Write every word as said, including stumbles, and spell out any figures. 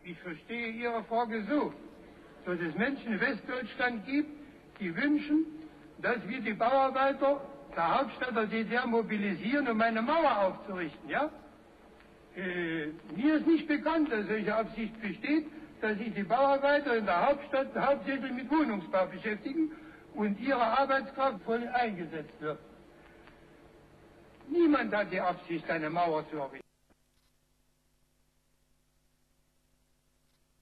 Ich verstehe Ihre Frage so, dass es Menschen in Westdeutschland gibt, die wünschen, dass wir die Bauarbeiter der Hauptstadt der D D R mobilisieren, um eine Mauer aufzurichten, ja? Äh, mir ist nicht bekannt, dass solche Absicht besteht, dass sich die Bauarbeiter in der Hauptstadt hauptsächlich mit Wohnungsbau beschäftigen und ihre Arbeitskraft voll eingesetzt wird. Niemand hat die Absicht, eine Mauer zu errichten.